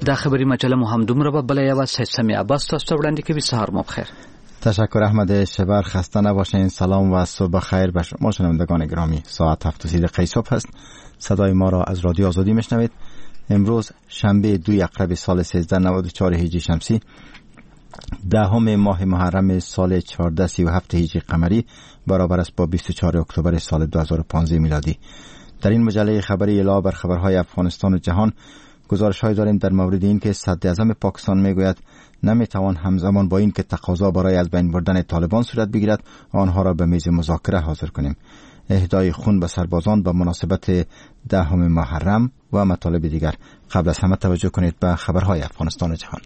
د خبري مجله مو هم دومره به بل یو سمې عباس تاسو ته وړاندې کوي. سهار مو بخیر. تشکر احمد شبر، خسته نباشین. سلام و صبح خیر به شما شنوندگان گرامی. ساعت 7:30 صبح است. صدای ما را از رادیو آزادی میشنوید. امروز شنبه 2 اقرب سال 1394 هجری شمسی، 10 ماه محرم سال 1437 هجری قمری، برابر است با 24 اکتبر سال 2015 میلادی. در این مجله خبری علاوه بر خبرهای افغانستان و جهان، گزارش‌های داریم در مورد این که صدراعظم پاکستان میگوید نمیتوان همزمان با این که تقاضا برای از بین بردن طالبان صورت بگیرد آنها را به میز مذاکره حاضر کنیم. اهدای خون به سربازان به مناسبت 10 محرم و مطالب دیگر. قبل از همه توجه کنید به خبرهای افغانستان و جهان.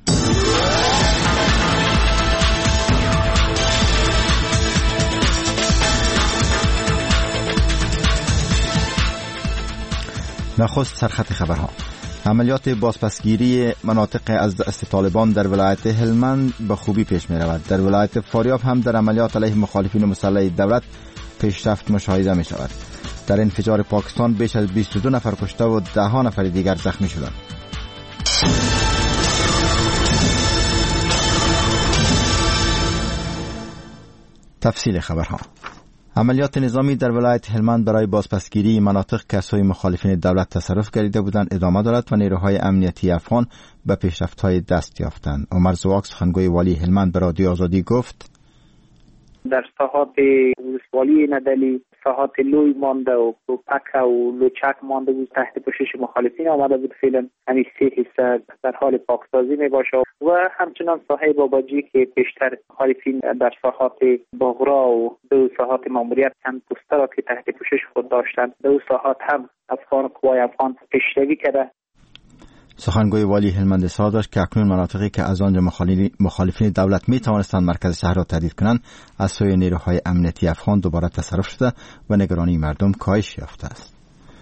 نخست سرخط خبرها. عملیات بازپسگیری مناطق از دست طالبان در ولایت هلمند به خوبی پیش می رود. در ولایت فاریاب هم در عملیات علیه مخالفین مسلح دولت پیشرفت مشاهده می شود. در انفجار پاکستان بیش از 22 نفر کشته و 10 نفر دیگر زخمی شدند. تفصیل خبرها. عملیات نظامی در ولایت هلمند برای بازپسگیری مناطق که از سوی مخالفین دولت تصرف گردیده بودند ادامه دارد و نیروهای امنیتی افغان به پیشرفت‌های دست یافتند. عمر زواک، سخنگوی والی هلمند، به رادیو آزادی گفت در ساحات ولسوالی ندلی ساحات لوی مانده و پک و لوچک مانده بود تحت پوشش مخالفین آمده بود. فعلا همین 3 حصه در حال پاکسازی می باشه و همچنان ساحه باباجی که بیشتر مخالفین در ساحات باغرا و 2 ساحات ماموریت هم پوسته را که تحت پوشش خود داشتند 2 ساحات هم افغان قوای افغان پیشروی کرده. سخنگوی والی هلمند اصرار داشت که اکنون مناطقی که از آنجا مخالفین دولت می توانستند مرکز شهر را تهدید کنند از سوی نیروهای امنیتی افغان دوباره تصرف شده و نگرانی مردم کاهش یافته است.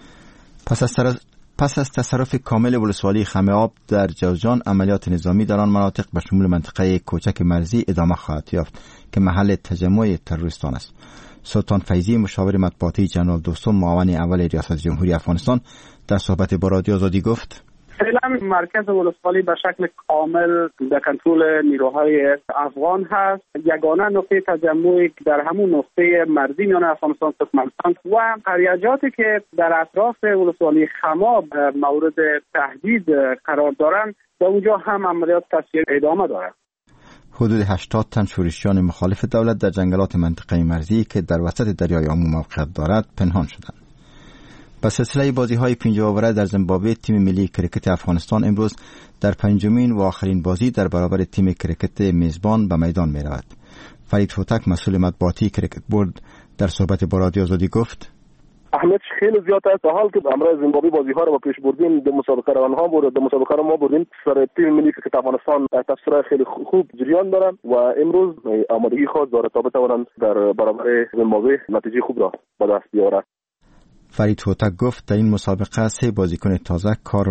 پس از تصرف کامل ولسوالی خمه آب در جوزجان، عملیات نظامی در آن مناطق به شمول منطقه کوچک مرزی ادامه خواهد یافت که محل تجمع تروریستان است. سلطان فیضی، مشاور مطبوعاتی جنرال دوستم، معاون اول ریاست جمهوری افغانستان، در صحبت با رادیو آزادی گفت فعلا مرکز ولسوالی به شکل کامل در کنترل نیروهای افغان هست. یگانه نقطه تجمعی در همون نقطه مرزی میان افغانستان و ترکمنستان و قریجاتی که در اطراف ولسوالی خماب مورد تهدید قرار دارند در اونجا هم عملیات تصفیه ادامه دارد. حدود 80 تن شورشیان مخالف دولت در جنگلات منطقه مرزی که در وسط دریای آمو موقعیت دارد پنهان شدند. با سلسله بازی‌های 5 اووره در زیمبابوه، تیم ملی کرکت افغانستان امروز در 5مین و آخرین بازی در برابر تیم کرکت میزبان به میدان می‌رود. فرید هوتک، مسئول مطبوعاتی کرکت بورد، در صحبت با رادیو آزادی گفت اهمیت خیلی زیاد است. در حال که امروز زیمبابوه بازی‌ها را پیش بردیم، در مسابقه آنها بود، در مسابقه ما بردیم، سر تیم ملی کرکت افغانستان تصویر خیلی خوب جریان دارند و امروز آمادگی خود دارد تا بتوانند در برابر زیمبابوه نتیجه خوب را به دست بیاورند. فرید هوتک گفت در این مسابقه 3 بازیکن تازه کار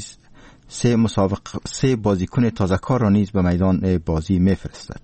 را نیز به میدان بازی میفرستد.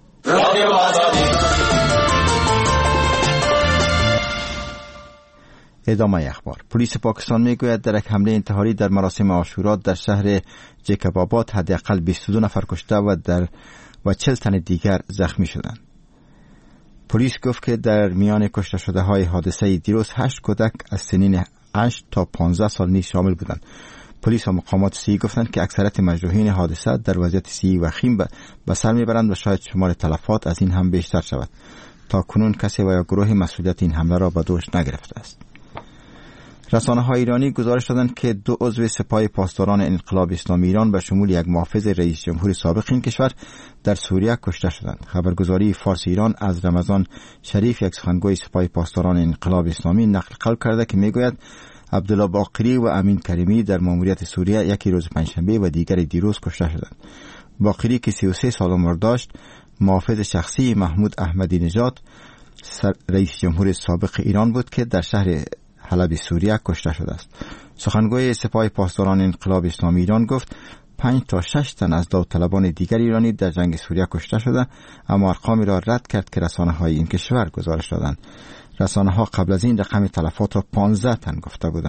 ادامه اخبار. پلیس پاکستان میگوید در یک حمله انتحاری در مراسم عاشورا در شهر جیکب آباد حداقل 22 نفر کشته و 40 تن دیگر زخمی شدند. پلیس گفت که در میان کشته شده های حادثه دیروز 8 کودک از سنین 8 تا 15 سال نیز شامل بودند. پلیس و مقامات صحی گفتند که اکثریت مجروحین حادثه در وضعیت صحی وخیم به سر میبرند و شاید شمار تلفات از این هم بیشتر شود. تا کنون کسی و یا گروهی مسئولیت این حمله را به دوش نگرفته است. رسانه‌های ایرانی گزارش دادند که 2 عضو سپاه پاسداران انقلاب اسلامی ایران به شمول یک محافظ رئیس جمهور سابق این کشور در سوریه کشته شدند. خبرگزاری فارس ایران از رمضان شریف، یک سخنگوی سپاه پاسداران انقلاب اسلامی، نقل قول کرده که میگوید عبدالله باقری و امین کریمی در ماموریت سوریه یکی روز پنجشنبه و دیگری دیروز کشته شدند. باقری که 33 سال عمر داشت، محافظ شخصی محمود احمدی نژاد رئیس جمهور سابق ایران بود که در شهر حلب سوریه کشته شده است. سخنگوی سپاه پاسداران انقلاب اسلامی ایران گفت 5 تا 6 تن از داوطلبان دیگر ایرانی در جنگ سوریه کشته شده، اما ارقامی را رد کرد که رسانه‌های این کشور گزارش دادند. رسانه‌ها قبل از این رقم تلفات را 15 تن گفته بودند.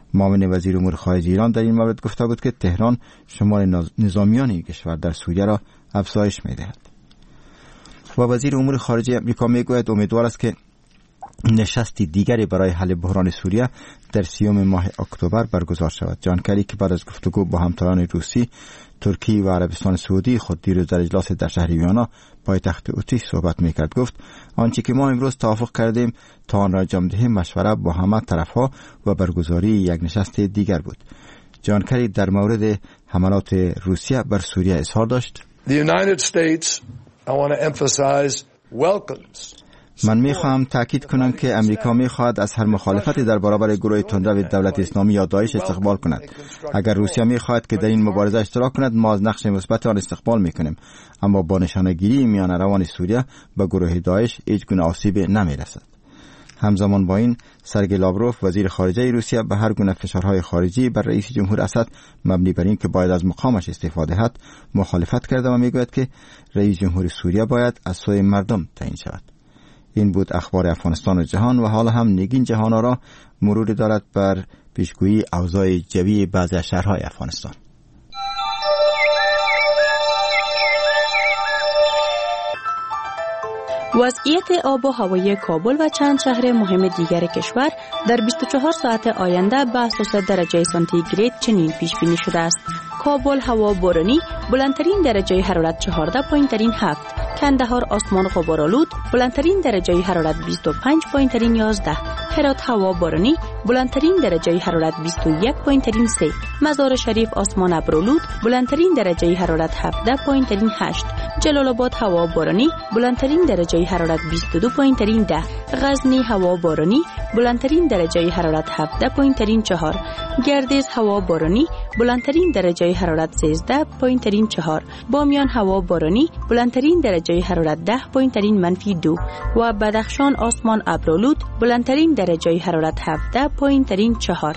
معاون وزیر امور خارجه ایران در این مورد گفته بود که تهران شمار نظامیان کشور در سوریه را افزایش می‌دهد. و وزیر امور خارجه امریکا میگوید امیدوار است که نشستی دیگری برای حل بحران سوریه در 30 ماه اکتبر برگزار شود. جان کری که بعد از گفتگو با همتایان روسی، ترکیه و عربستان سعودی خود دیروز در اجلاس در شهر ویانا پایتخت اتریش صحبت میکرد، گفت آنچه که ما امروز توافق کردیم تا آن را انجام دهیم مشوره با همه طرفها و برگزاری یک نشست دیگر بود. جان کری در مورد حملات روسیه بر سوریه اظهار داشت: The United States, I want to emphasize, welcomes. من میخواهم تاکید کنم که امریکا میخواهد از هر مخالفتی در برابر گروه تندرو دولت اسلامی یا داعش استقبال کند. اگر روسیه میخواهد که در این مبارزه اشتراک کند، ما از نقش مثبت آن استقبال میکنیم، اما با نشانه‌گیری میان روان سوریه به گروه داعش هیچ گونه آسیب نمیرسد. همزمان با این، سرگئی لاوروف وزیر خارجه روسیه به هر گونه فشارهای خارجی بر رئیس جمهور اسد مبنی بر این که باید از مقامش استعفا دهد مخالفت کرده و میگوید که رئیس جمهور سوریه باید از سوی مردم تعیین شود. این بود اخبار افغانستان و جهان و حالا هم نگین جهان را مرور دارد بر پیشگویی اوضاع جوی بعضی از شهرهای افغانستان. وضعیت آب و هوای کابل و چند شهر مهم دیگر کشور در 24 ساعت آینده به اساس درجه سانتیگراد چنین پیش بینی شده است: کابل هوا بارانی، بلندترین درجه حرارت 14 پایین ترین 7، کندهار آسمان غبارآلود، بلندترین درجه حرارت 25 پایین ترین 11، هرات هوا بارانی، بلندترین درجه حرارت 21 پایین ترین 3، مزار شریف آسمان ابرآلود، بلندترین درجه حرارت 17 پایین ترین 8، جلال آباد هوا بارانی، بلندترین درجه حرارت 22 پایین ترین 10، غزنی هوا بارانی، بلندترین درجه حرارت 17 پایین ترین 4، گردیز هوا بارانی، بلندترین درجه حرارت 13 پایین ترین 4، بامیان هوا بارانی، بلندترین درجه حرارت 10 پایین ترین -2 و بدخشان آسمان ابرآلود، بلندترین درجه حرارت 17 پایین ترین 4.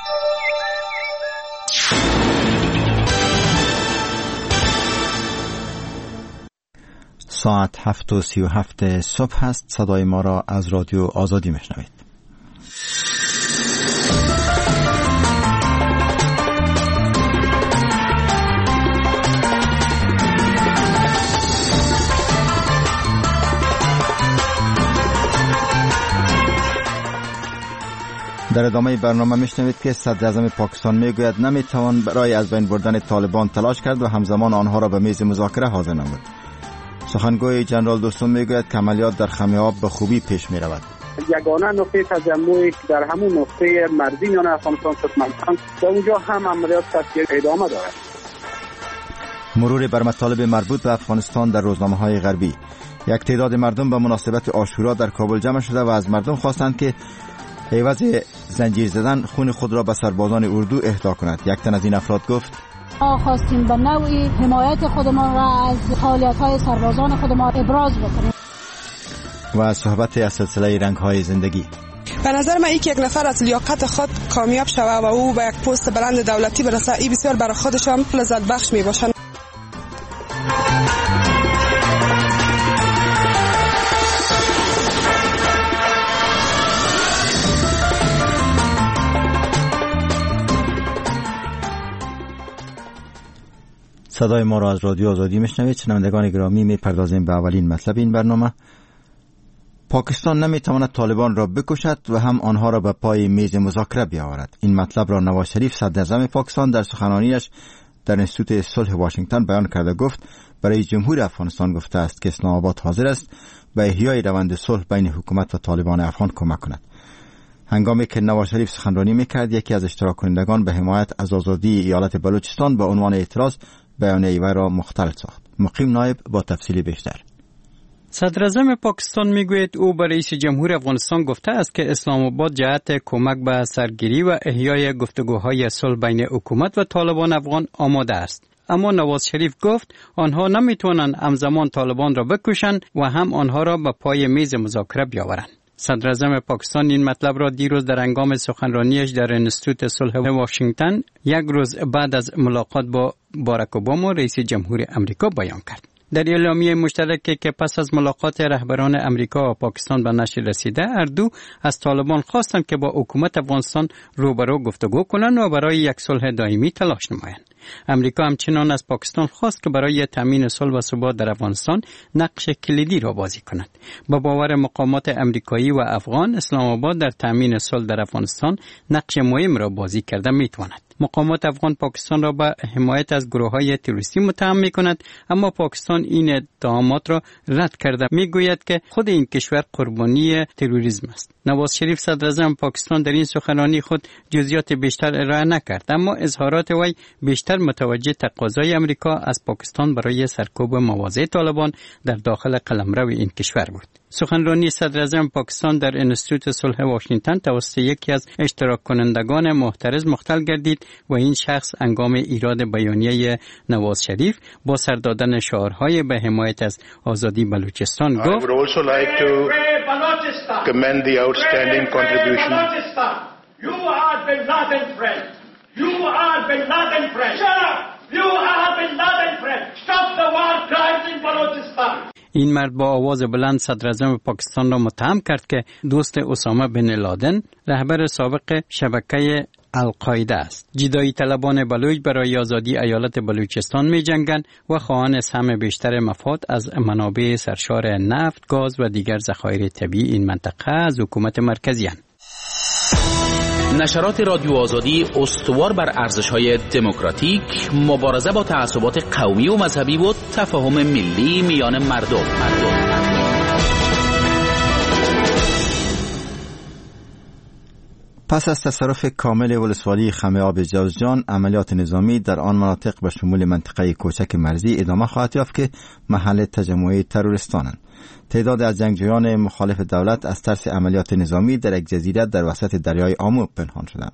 ساعت 7:37 صبح است. صدای ما را از رادیو آزادی میشنوید. در ادامه برنامه میشنوید که صدر اعظم پاکستان میگوید نمیتوان برای از بین بردن طالبان تلاش کرد و همزمان آنها را به میز مذاکره حاضر نمود. سخنگوی جنرال دوستم میگوید که عملیات در خمیاب به خوبی پیش می رود. یگانه نقطه تجمعی در همون نقطه مرزی میان افغانستان ترکمنستان و اونجا هم عملیات تسخیر ادامه دارد. مرور بر مطالب مربوط به افغانستان در روزنامه‌های غربی. یک تعداد مردم به مناسبت عاشورا در کابل جمع شده و از مردم خواستند که عوض زنجیر زدن خون خود را به سربازان اردو اهدا کند. یک تن از این افراد گفت: ما خواستیم به نوعی حمایت خودمان را از فعالیت‌های سربازان خودمان ابراز بکنیم. و صحبت از سلسله رنگ‌های زندگی. به نظر من یک نفر از لیاقت خود کامیاب شوه و او به یک پست بلند دولتی برسه، این بسیار برای خودشان لذت بخش می باشند. صدای ما را از رادیو آزادی میشنوید. شنوندگان گرامی، میپردازیم به اولین مطلب این برنامه. پاکستان نمیتواند طالبان را بکشد و هم آنها را به پای میز مذاکره بیاورد. این مطلب را نواز شریف صدر اعظم پاکستان در سخنرانیش در انستیتوت صلح واشنگتن بیان کرده. گفت برای جمهور افغانستان گفته است که اسلام آباد حاضر است به احیای روند صلح بین حکومت و طالبان افغان کمک کند. هنگامی که نواز شریف سخنرانی میکرد، یکی از اشتراک کنندگان به حمایت از آزادی ایالت بلوچستان به عنوان اعتراض بیانیه وی را مختلط ساخت. مقیم نایب با تفصیلی بیشتر. صدر اعظم پاکستان میگوید او به رئیس جمهور افغانستان گفته است که اسلام آباد جهت کمک به سرگیری و احیای گفتگوهای صلح بین حکومت و طالبان افغان آماده است. اما نواز شریف گفت آنها نمیتوانند همزمان طالبان را بکشند و هم آنها را به پای میز مذاکره بیاورند. صدر اعظم پاکستان این مطلب را دیروز در هنگام سخنرانیش در انستیتوت صلح واشنگتن یک روز بعد از ملاقات با باراک اوباما رئیس جمهور امریکا بیان کرد. در اعلامیه مشترکی که پس از ملاقات رهبران امریکا و پاکستان به نشر رسیده، هر دو از طالبان خواستند که با حکومت افغانستان روبرو گفتگو کنند و برای یک صلح دائمی تلاش نمایند. امریکا همچنان از پاکستان خواست که برای تامین صلح و ثبات در افغانستان نقش کلیدی را بازی کند. با باور مقامات امریکایی و افغان، اسلام آباد در تامین صلح در افغانستان نقش مهم را بازی کرده میتواند. مقامات افغان پاکستان را به حمایت از گروه‌های تروریستی متهم می‌کند، اما پاکستان این اتهامات را رد کرده. میگوید که خود این کشور قربانی تروریسم است. نواز شریف صدر اعظم پاکستان در این سخنرانی خود جزئیات بیشتر ارائه نکرد، اما اظهارات وی بیشتر متوجه تقاضای امریکا از پاکستان برای سرکوب مواضع طالبان در داخل قلمرو این کشور بود. سخنرانی صدر اعظم پاکستان در انستیتوت صلح واشنگتن توسط یکی از اشتراک کنندگان محترض مختل گردید و این شخص هنگام ایراد بیانیه نواز شریف با سر دادن شعارهای به حمایت از آزادی بلوچستان گفت: این مرد با آواز بلند صدر اعظم پاکستان را متهم کرد که دوست اسامه بن لادن، رهبر سابق شبکه القاعده است. جدایی طلبان بلوچ برای آزادی ایالت بلوچستان می جنگند و خواهان سهم بیشتر مفاد از منابع سرشار نفت، گاز و دیگر ذخایر طبیعی این منطقه از حکومت مرکزی اند. نشرات رادیو آزادی استوار بر ارزش‌های دموکراتیک، مبارزه با تعصبات قومی و مذهبی و تفاهم ملی میان مردم. پس از تصرف کامل ولسوالی خم آب جوزجان، عملیات نظامی در آن مناطق به شمول منطقه کوچک مرزی ادامه خواهد یافت که محل تجمع تروریستانند. تعداد از جنگجویان مخالف دولت از ترس عملیات نظامی در یک جزیره در وسط دریای آمو پنهان شدند.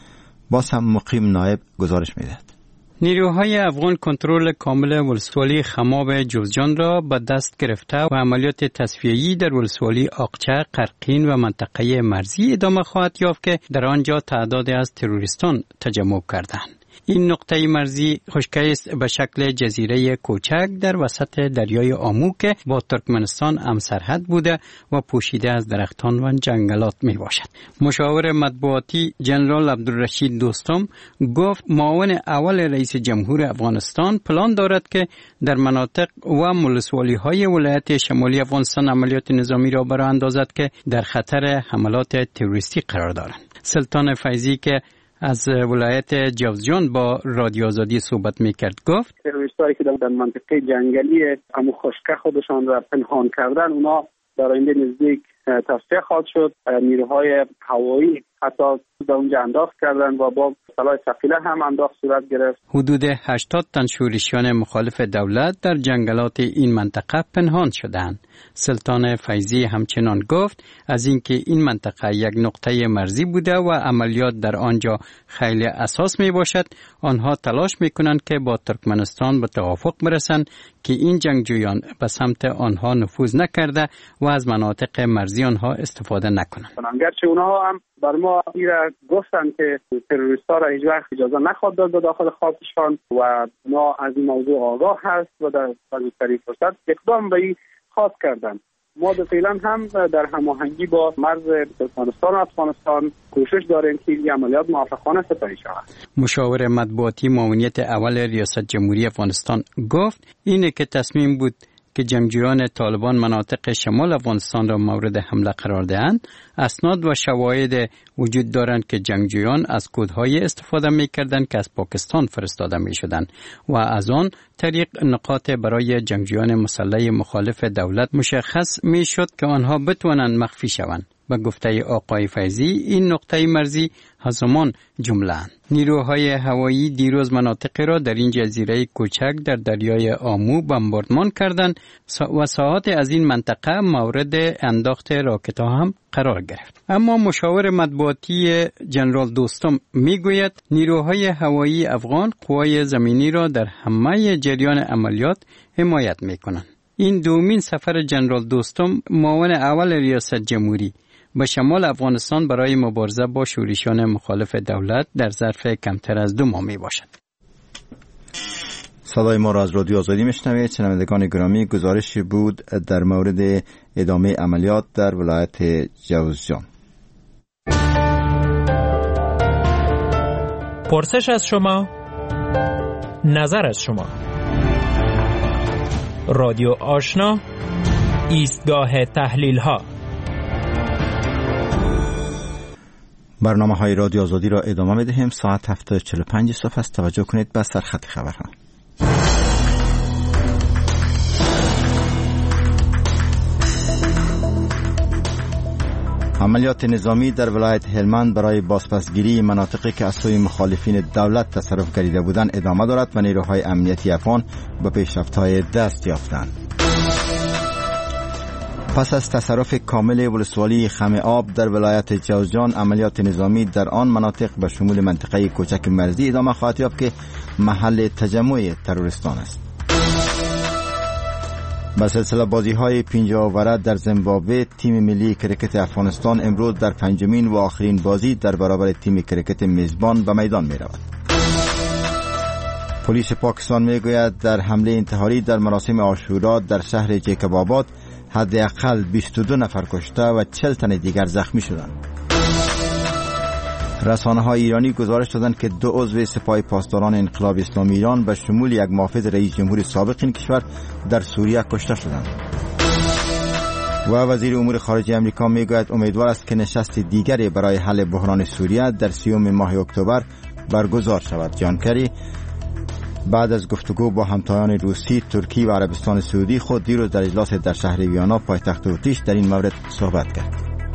باز هم مقیم نایب گزارش می‌دهد. نیروهای افغان کنترل کامل ولسوالی خماب جوزجان را به دست گرفته و عملیات تصفیه‌ای در ولسوالی آقچه، قرقین و منطقه مرزی ادامه خواهد یافت که در آنجا تعدادی از تروریستان تجمع کردند. این نقطه مرزی خشکی است به شکل جزیره کوچک در وسط دریای آمو که با ترکمنستان همسرحد بوده و پوشیده از درختان و جنگلات می باشد. مشاور مطبوعاتی جنرال عبدالرشید دوستم گفت معاون اول رئیس جمهور افغانستان پلان دارد که در مناطق و ولسوالی های ولایت شمالی افغانستان عملیات نظامی را برآ اندازد که در خطر حملات تروریستی قرار دارند. سلطان فیضی که از ولایت جوزجان با رادیو آزادی صحبت میکرد گفت: تروریستایی که در منطقه جنگلی همون خشکه خودشان را پنهان کردن، اونا در آینده نزدیک تصفیه خواهد شد. نیروهای هوایی حتی در اونجا انداخت کردن و با سلاح ثقیله هم انداخت صورت گرفت. حدود 80 تن شورشیان مخالف دولت در جنگلات این منطقه پنهان شدند. سلطان فیضی همچنان گفت از اینکه این منطقه یک نقطه مرزی بوده و عملیات در آنجا خیلی اساس می باشد، آنها تلاش می کنند که با ترکمنستان به توافق برسند که این جنگجویان به سمت آنها نفوذ نکرده و از مناطق مرزی آنها استفاده نکنند. گرچه اونها هم بر ما گفتند که تروریست‌ها را هیچ وقت اجازه نخواهد داد به داخل خاکشان و ما از این موضوع آگاه هست و در بزرگترین فرصت اقدام به این خواهد کردند. ما فعلا هم در هماهنگی با مرز ترکمنستان و افغانستان کوشش داریم که این عملیات موفقانه سپری شود. مشاور مطبوعاتی معاونیت اول ریاست جمهوری افغانستان گفت اینه که تصمیم بود که جنگجویان طالبان مناطق شمال افغانستان را مورد حمله قرار دهند. اسناد و شواهد وجود دارند که جنگجویان از کدهای استفاده می‌کردند که از پاکستان فرستاده می‌شدند و از آن طریق نقاط برای جنگجویان مسلح مخالف دولت مشخص می‌شد که آنها بتوانند مخفی شوند. به گفته آقای فیضی این نقطه مرزی هزمان جمله اند. نیروهای هوایی دیروز مناطقی را در این جزیره کوچک در دریای آمو بمباردمان کردند و ساحات از این منطقه مورد انداخت راکت‌ها هم قرار گرفت. اما مشاور مطبوعاتی جنرال دوستم میگوید نیروهای هوایی افغان قوای زمینی را در همه جریان عملیات حمایت میکنند. این دومین سفر جنرال دوستم معاون اول ریاست جمهوری به شمال افغانستان برای مبارزه با شورشیان مخالف دولت در ظرف کمتر از 2 ماه می باشد. صدای ما را از رادیو آزادی میشنوید. شنوندگان گرامی، گزارشی بود در مورد ادامه عملیات در ولایت جوزجان. پرسش از شما، نظر از شما. رادیو آشنا، ایستگاه تحلیل ها. برنامه های رادیو آزادی را ادامه میدهیم. ساعت 7:45 صبح است. توجه کنید به سرخط خبرها. عملیات نظامی در ولایت هلمند برای بازپسگیری مناطقی که از سوی مخالفین دولت تصرف گردیده بودند ادامه دارد و نیروهای امنیتی افغان به پیشرفت‌های دست یافتند. پس از تصرف کامل ولسوالی خم آب در ولایت جوزجان، عملیات نظامی در آن مناطق به شمول منطقه کوچک مرزی ادامه خواهد یافت که محل تجمع تروریستان است. به سلسله بازی‌های 50 اوره در زیمبابوه، تیم ملی کرکت افغانستان امروز در پنجمین و آخرین بازی در برابر تیم کرکت میزبان به میدان می‌رود. پلیس پاکستان میگوید در حمله انتحاری در مراسم عاشورا در شهر جیکب آباد حداقل 22 نفر کشته و 40 تن دیگر زخمی شدند. رسانه‌های ایرانی گزارش دادند که 2 عضو سپاه پاسداران انقلاب اسلامی ایران به شمول یک محافظ رئیس جمهور سابق این کشور در سوریه کشته شدند. و وزیر امور خارجه آمریکا میگوید امیدوار است که نشست دیگری برای حل بحران سوریه در 30 ماه اکتبر برگزار شود. جان کری بعد از گفتگو با همتایان روسی، ترکی و عربستان سعودی خود دیروز در اجلاس در شهر ویانا پایتخت اتریش در این مورد صحبت کرد.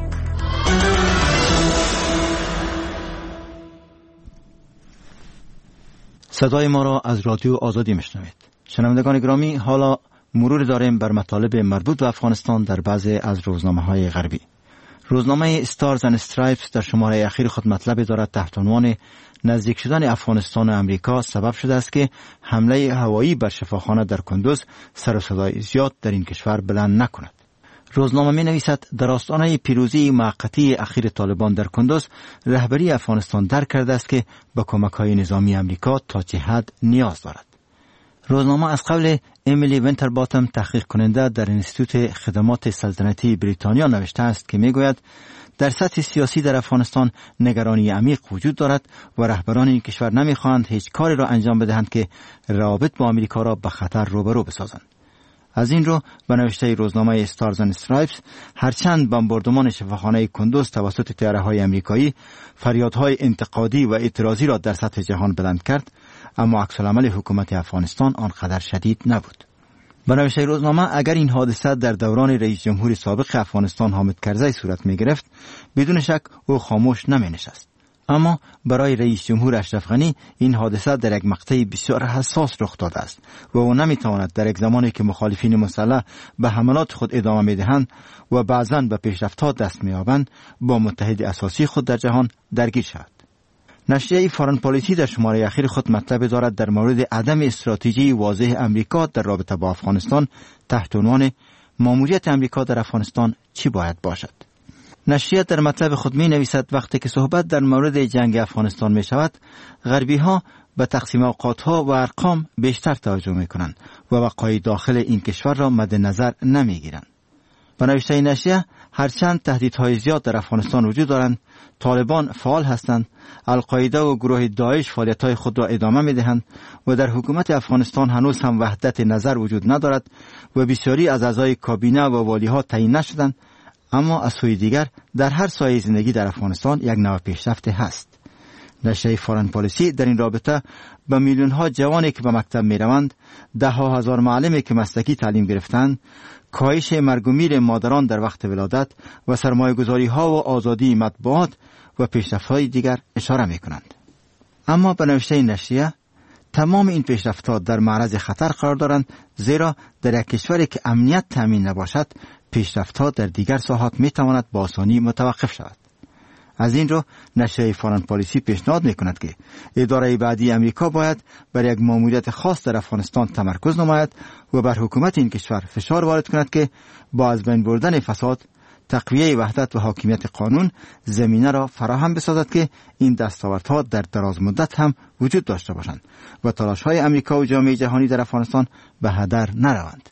صدای ما را از رادیو آزادی میشنوید. شنوندگان گرامی، حالا مرور داریم بر مطالب مربوط به افغانستان در بعضی از روزنامه‌های غربی. روزنامه استارز اند استرایپس در شماره اخیر خود مطلب دارد تحت عنوان نزدیک شدن افغانستان و امریکا سبب شده است که حمله هوایی بر شفاخانه در کندوز سر و صدای زیاد در این کشور بلند نکند. روزنامه می نویسد در آستانه پیروزی موقتی اخیر طالبان در کندوز، رهبری افغانستان درک کرده است که به کمک‌های نظامی امریکا تا چه حد نیاز دارد. روزنامه از قول امیلی وینترباتم، تحقیق کننده در انستیتوت خدمات سلطنتی بریتانیا، نوشته است که میگوید در سطح سیاسی در افغانستان نگرانی عمیق وجود دارد و رهبران این کشور نمیخواهند هیچ کاری را انجام بدهند که روابط با امریکا را به خطر روبرو بسازند. از این رو به نوشته روزنامه استارز اند استرایپس، هرچند بمباردمان شفاخانه کندوز توسط طیاره‌های امریکایی فریادهای انتقادی و اعتراضی را در سطح جهان بلند کرد، اما عکس‌العمل حکومت افغانستان آنقدر شدید نبود. به نوشته روزنامه، اگر این حادثه در دوران رئیس جمهور سابق افغانستان حامد کرزی صورت می گرفت، بدون شک او خاموش نمی نشست. اما برای رئیس جمهور اشرف غنی این حادثه در یک مقطع بسیار حساس رخ داده است و او نمی تواند در یک زمانی که مخالفین مسلح به حملات خود ادامه می دهند و بعضاً به پیشرفت‌ها دست می یابند با متحد اساسی خود در جهان درگیر شود. نشریه فارن پالیسی در شماره اخیر خود مطلب دارد در مورد عدم استراتژی واضح امریکا در رابطه با افغانستان تحت عنوان ماموریت امریکا در افغانستان چی باید باشد. نشریه در مطلب خود می نویسد وقتی که صحبت در مورد جنگ افغانستان می شود، غربی ها به تقسیم اوقات ها و ارقام بیشتر توجه می کنند و وقایع داخل این کشور را مد نظر نمی گیرند. به نوشته نشریه، هرچند تهدیدهای زیاد در افغانستان وجود دارند، طالبان فعال هستند، القاعده و گروه داعش فعالیت‌های خود را ادامه می‌دهند و در حکومت افغانستان هنوز هم وحدت نظر وجود ندارد و بسیاری از اعضای کابینه و والی‌ها تعیین نشدند، اما از سوی دیگر در هر سایه زندگی در افغانستان یک نوع پیشرفت هست. نشریه فارن پالیسی در این رابطه به میلیون‌ها جوانی که به مکتب می‌روند، ده‌ها هزار معلمی که مسلکی تعلیم گرفتند، کاهش مرگ و میر مادران در وقت ولادت و سرمایه‌گذاری‌ها و آزادی مطبوعات و پیشرفت‌های دیگر اشاره می‌کنند. اما به نوشته نشریه، تمام این پیشرفت‌ها در معرض خطر قرار دارند، زیرا در یک کشوری که امنیت تامین نباشد، پیشرفت‌ها در دیگر ساحات می‌تواند با آسانی متوقف شود. از این رو نشریه فارن پالیسی پیشنهاد می‌کند که اداره بعدی امریکا باید بر یک ماموریت خاص در افغانستان تمرکز نماید و بر حکومت این کشور فشار وارد کند که با از بین بردن فساد، تقویه وحدت و حاکمیت قانون زمینه را فراهم بسازد که این دستاوردها در دراز مدت هم وجود داشته باشند و تلاش‌های امریکا و جامعه جهانی در افغانستان به هدر نروند.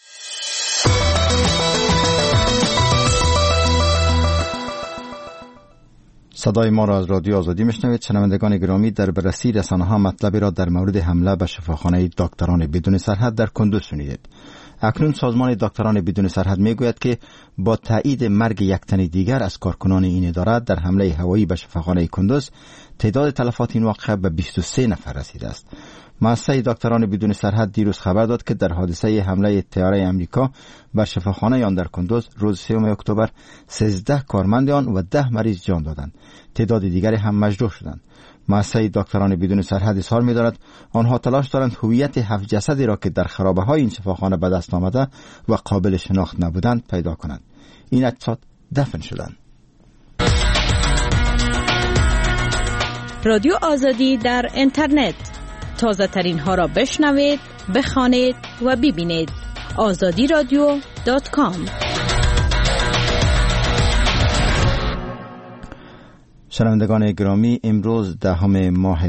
صدای ما را از رادیو آزادی میشنوید. شنوندگان گرامی، در بررسی رسانه‌ها مطلبی را در مورد حمله به شفاخانه دکتران بدون سرحد در کندوز شنیدید. اکنون سازمان دکتران بدون سرحد میگوید که با تایید مرگ یک تن دیگر از کارکنان این اداره در حمله هوایی به شفاخانه کندوز، تعداد تلفات این واقعه به 23 نفر رسیده است. مؤسسه دکتران بدون سرحد دیروز خبر داد که در حادثه حمله طیاره آمریکا بر شفاخانه آن در کندوز روز 3 اکتبر 13 کارمند آن و 10 مریض جان دادند. تعداد دیگری هم مجروح شدند. مؤسسه دکتران بدون سرحد اظهار می‌دارد آنها تلاش دارند هویت 7 جسدی را که در خرابه‌های این شفاخانه به دست آمده و قابل شناخت نبودند پیدا کنند. این اجساد دفن شدند. رادیو آزادی در اینترنت، تازه ترین ها را بشنوید، بخوانید و ببینید. azadiradio.com. شنوندگان گرامی، امروز 10 ماه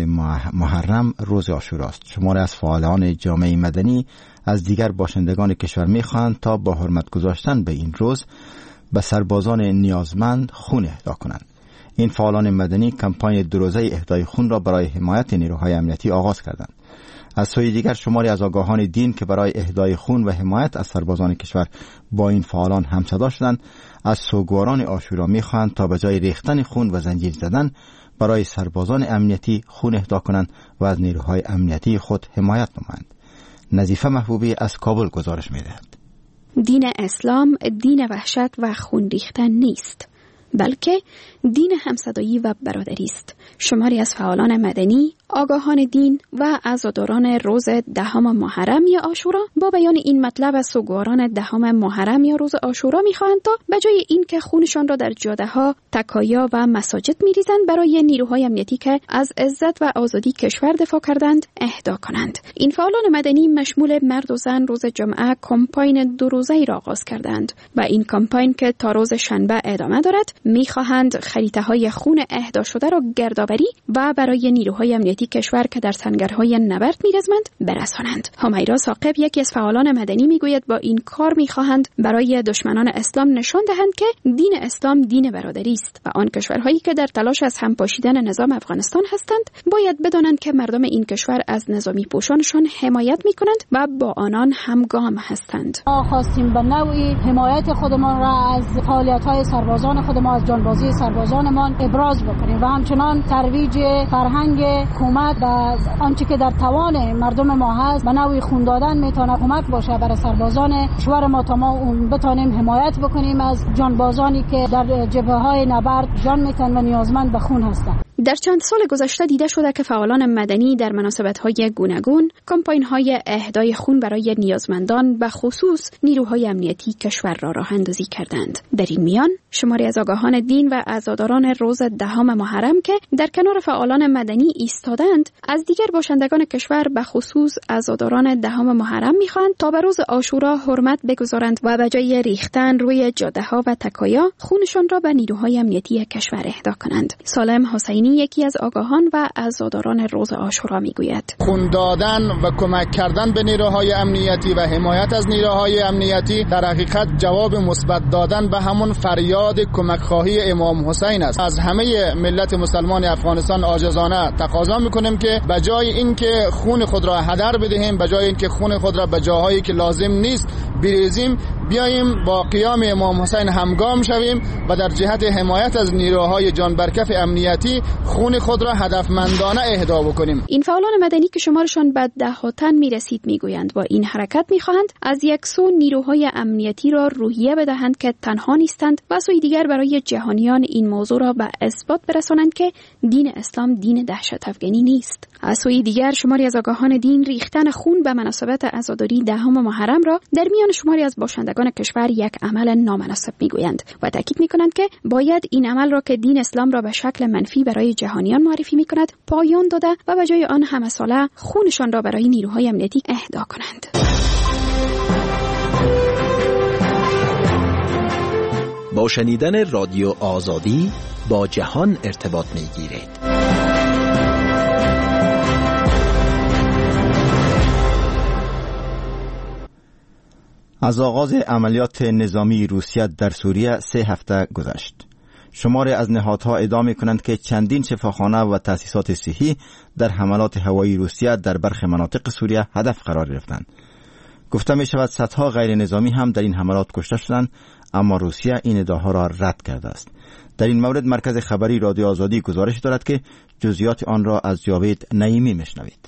محرم روز عاشورا است. شماری از فعالان جامعه مدنی از دیگر باشندگان کشور می‌خواهند تا با حرمت گذاشتن به این روز به سربازان نیازمند خون اهدا کنند. این فعالان مدنی کمپاین 2 روزه اهدای خون را برای حمایت نیروهای امنیتی آغاز کردند. از سوی دیگر شماری از آگاهان دین که برای اهدای خون و حمایت از سربازان کشور با این فعالان همصدا شدند، از سوگواران عاشورا می‌خواهند تا به جای ریختن خون و زنجیر زدن برای سربازان امنیتی خون اهدا کنند و از نیروهای امنیتی خود حمایت نمایند. نظیفه محبوبی از کابل گزارش می‌دهد. دین اسلام دین وحشت و خون ریختن نیست، بلکه دین همصدایی و برادری است. شماری از فعالان مدنی، آگاهان دین و عزاداران روز 10 محرم یا عاشورا با بیان این مطلب از سوگواران 10 محرم یا روز عاشورا می‌خواهند تا به جای این که خونشان را در جاده‌ها، تکایا و مساجد می‌ریزند برای نیروهای امنیتی که از عزت و آزادی کشور دفاع کردند اهدا کنند. این فعالان مدنی مشمول مرد و زن روز جمعه کمپاین 2 روزه‌ای را آغاز کردند و این کمپاین که تا روز شنبه ادامه دارد می‌خواهند خریطه‌های خون اهدا شده را گردآوری و برای نیروهای امنیتی کشور که در سنگرهای نبرد می‌رزمند برسانند. همیرا ثاقب، یکی از فعالان مدنی، میگوید با این کار می‌خواهند برای دشمنان اسلام نشان دهند که دین اسلام دین برادری است و آن کشورهایی که در تلاش از هم پاشیدن نظام افغانستان هستند باید بدانند که مردم این کشور از نظامی پوشانشان حمایت می‌کنند و با آنان همگام هستند. ما خواستیم به نوعی حمایت خودمان را از فعالیت‌های سربازان خودمان، از جانبازی سربازانمان ابراز بکنیم و همچنان ترویج فرهنگ حکومت و آنچه که در توان مردم ما هست به نوعی خون دادن میتونه کمک باشه برای سربازان کشور ما تا ما اون بتونیم حمایت بکنیم از جانبازانی که در جبهه‌های نبرد جان میتن و نیازمند به خون هستند. در چند سال گذشته دیده شده که فعالان مدنی در مناسبت‌های گوناگون کمپاین‌های اهدای خون برای نیازمندان به خصوص نیروهای امنیتی کشور را راه اندازی کردند. در این میان شماری از آگاهان دین و عزاداران روز 10 محرم که در کنار فعالان مدنی ایستادند، از دیگر باشندگان کشور به خصوص عزاداران 10 محرم می‌خواهند تا به روز عاشورا حرمت بگذارند و به جای ریختن روی جاده‌ها و تکایا خونشان را به نیروهای امنیتی کشور اهدا کنند. سالم حسینی، یکی از آگاهان و عزاداران روز عاشورا، میگوید خون دادن و کمک کردن به نیروهای امنیتی و حمایت از نیروهای امنیتی در حقیقت جواب مثبت دادن به همون فریاد کمک خواهی امام حسین است. از همه ملت مسلمان افغانستان عاجزانه تقاضا میکنیم که به جای اینکه خون خود را هدر بدهیم، به جای اینکه خون خود را به جاهایی که لازم نیست بریزیم، بیاییم با قیام امام حسین همگام شویم و در جهت حمایت از نیروهای جانبرکف امنیتی خون خود را هدفمندانه اهدا بکنیم. این فعالان مدنی که شمارشان به 10 تن میرسید میگویند با این حرکت میخواهند از یک سو نیروهای امنیتی را روحیه بدهند که تنها نیستند و سوی دیگر برای جهانیان این موضوع را به اثبات برسانند که دین اسلام دین دهشت افغانی نیست. از سوی دیگر شماری از آگاهان دین ریختن خون به مناسبت عزاداری 10 محرم را در میان شماری از باشندگان کشور یک عمل نامناسب میگویند و تاکید میکنند که باید این عمل را که دین اسلام را به شکل منفی برای جهانیان معرفی میکند پایان داده و به جای آن همه ساله خونشان را برای نیروهای امنیتی اهدا کنند. با شنیدن رادیو آزادی با جهان ارتباط می‌گیرید. از آغاز عملیات نظامی روسیه در سوریه 3 هفته گذشت. شماری از نهادها ادعا می‌کنند که چندین شفاخانه و تأسیسات صحی در حملات هوایی روسیه در برخی مناطق سوریه هدف قرار گرفتند. گفته می شود صدها غیر نظامی هم در این حملات کشته شدند، اما روسیه این ادعاها را رد کرده است. در این مورد مرکز خبری رادیو آزادی گزارش دارد که جزئیات آن را از جاوید نعیمی میشنوید.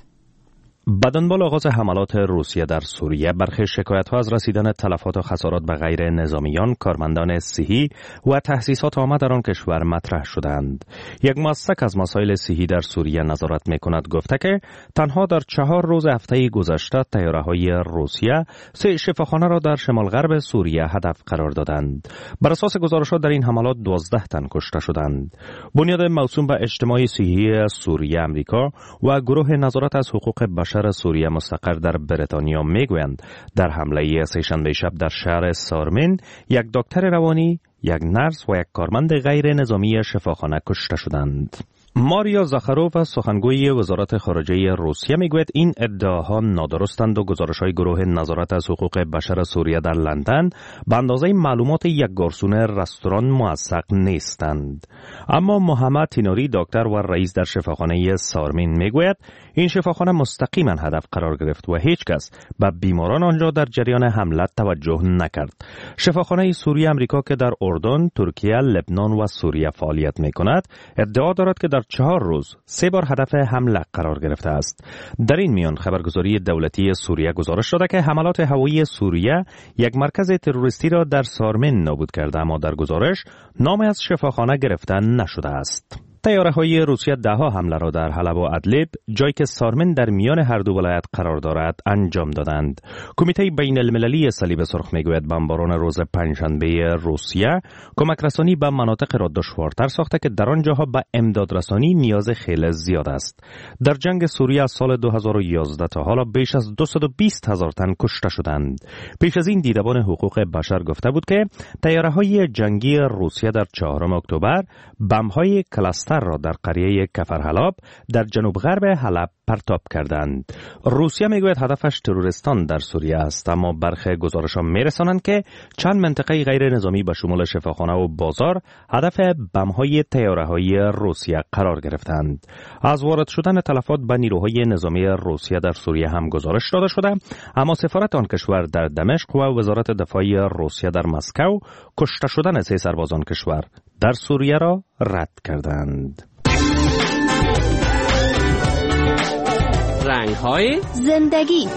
به دنبال آغاز حملات روسیه در سوریه، برخی شکایت‌ها از رسیدن تلفات و خسارات به غیر نظامیان، کارمندان صحی و تأسیسات عامه در آن کشور مطرح شدند. یک مؤسسه از مسائل صحی در سوریه نظارت می‌کند گفته که تنها در 4 روز هفته گذشته طیاره‌های روسیه 3 شفاخانه را در شمال غرب سوریه هدف قرار دادند. بر اساس گزارشات در این حملات 12 تن کشته شدند. بنیاد موسوم به اجتماع صحی سوریه آمریکا و گروه نظارت از حقوق بشر سوریه مستقر در بریتانیا میگویند در حمله سه‌شنبه شب در شهر سارمین یک دکتر روانی، یک نرس و یک کارمند غیر نظامی شفاخانه کشته شدند. ماریا زاخاروف سخنگوی وزارت خارجه روسیه میگوید این ادعاها نادرستند و گزارش‌های گروه نظارت از حقوق بشر سوریه در لندن به اندازه معلومات یک گارسون رستوران موثق نیستند. اما محمد تینوری دکتر و رئیس در شفاخانه سارمین میگوید این شفاخانه مستقیما هدف قرار گرفت و هیچ کس به بیماران آنجا در جریان حمله توجه نکرد. شفاخانه سوریه آمریکا که در اردن، ترکیه، لبنان و سوریه فعالیت میکند ادعا دارد که در 4 روز 3 بار هدف حمله قرار گرفته است. در این میان خبرگزاری دولتی سوریه گزارش داده که حملات هوایی سوریه یک مرکز تروریستی را در سارمین نابود کرده، اما در گزارش نام از شفاخانه گرفته نشده است. طیاره‌های روسیه 10 حمله را در حلب و ادلب، جایی که سارمین در میان هر دو ولایت قرار دارد، انجام دادند. کمیته بین المللی صلیب سرخ میگوید بمباران روز پنجشنبه روسیه کمک رسانی به مناطق را دشوارتر ساخته که در آنجاها به امداد رسانی نیاز خیلی زیاد است. در جنگ سوریه از سال 2011 تا حالا بیش از 220,000 تن کشته شدند. پیش از این دیدبان حقوق بشر گفته بود که طیاره‌های جنگی روسیه در 4 اکتبر بمب‌های کلاستر را در قریه کفرحلاب در جنوب غرب حلب پرتاب کردند. روسیه میگوید هدفش تروریستان در سوریه است، اما برخی گزارش‌ها میرسانند که چند منطقه غیر نظامی به شمول شفاخانه و بازار هدف بم‌های طیاره‌های روسیه قرار گرفتند. از وارد شدن تلفات به نیروهای نظامی روسیه در سوریه هم گزارش داده شده، اما سفارت آن کشور در دمشق و وزارت دفاع روسیه در مسکو کشته شدن 3 سربازان کشور در سوریه را رد کردند. رنگ‌های زندگی.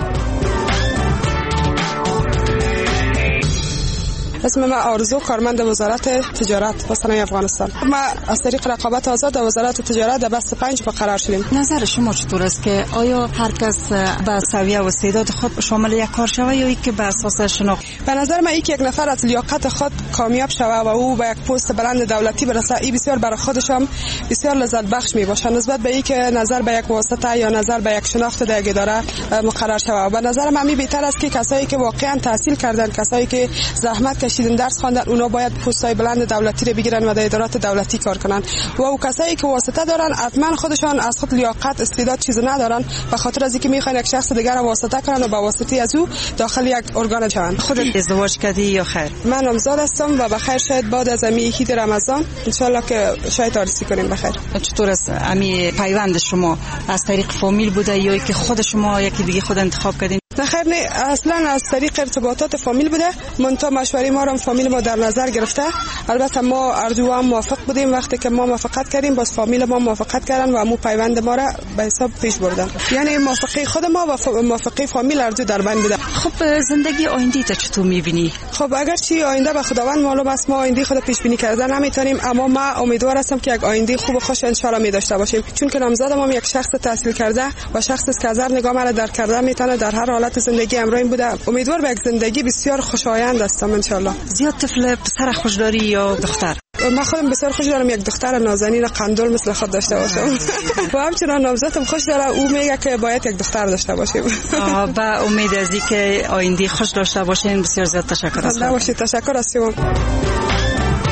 اسم من آرزو، کارمند وزارت تجارت و صنایع افغانستان. ما از طریق رقابت آزاد و وزارت تجارت در بست 5 با قرار شدیم. نظر شما چطور است که آیا هر کس به سویه و استعداد خود شامل یک کار شود یا اینکه به اساس شناخت؟ به نظر من یک نفر از لیاقت خود کامیاب شود و او به یک پست بلند دولتی برسه، این بسیار برای خودش هم بسیار لذت بخش میباشه نسبت به اینکه نظر به یک واسطه یا نظر به یک شناخت در یک اداره مقرر شود. به نظر من بهتر است که کسایی که واقعا تحصیل کردن، کسایی که زحمت کشیدن، درس خواندن، اونا باید پست‌های بلند دولتی رو بگیرن و در ادارات دولتی کار کنن و او کسایی که واسطه دارن حتما خودشان از خود لیاقت استعداد چیز ندارن، به خاطر از اینکه میخوان یک شخص دیگر رو واسطه کنن و با واسطه از او داخل یک ارگان شون. خودت ازدواج کردی یا خیر؟ من نامزاد هستم و بخیر شاید بعد از امی عید رمضان ان شاء الله که شاید عروسی کنیم بخیر. چطور است امی پیوند شما از طریق فامیل بوده یا که خود شما یکی دیگه خود انتخاب کردین؟ نه خیر، نه، اصلا از طریق ارتباطات فامیل بوده. منتها مشوره ما رو فامیل ما در نظر گرفته. البته ما ارجو هم موافق بودیم، وقتی که ما موافقت کردیم باز فامیل ما موافقت کردن و مو پیوند ما را به حساب پیش بردن. یعنی موافقه خود ما و موافقه فامیل ارجو در بین بوده. خب زندگی آینده تا چطور می‌بینی؟ خب اگر چی آینده به خداوند معلوم است، ما آینده خود پیش بینی کردن نمیتونیم، اما ما امیدوار هستم که یک آینده خوب و خوش ان شاء الله می داشته باشیم، چون که نامزدم هم یک شخص تحصیل کرده و شخصی است که از هر نگاه مرا در کردن میتونه در هر حالت زندگی امروز بوده. امیدوار به یک زندگی بسیار خوشایند هستم ان شاء الله. زیاد طفل پسر خوش داری یا دختر؟ من خودم بسیار خوش دارم یک دختر نازنین قندول مثل خود داشته باشم و همچنان نامزدم خوش داره، او میگه که باید یک دختر داشته باشیم. با امید از اینکه آینده خوش داشته باشین. بسیار زیاد تشکر از شما. تشکر از شما.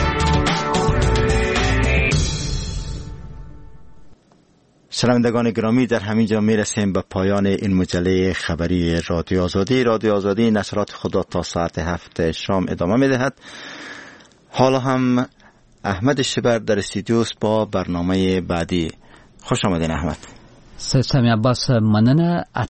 شنوندگان گرامی، در همینجا میرسیم به پایان این مجله خبری رادیو آزادی. رادیو آزادی نشرات خود را تا ساعت 7 شام ادامه میدهد. حالا هم احمد شبر در استودیوست با برنامه بعدی. خوش آمدین احمد. سمی عباس، مننه.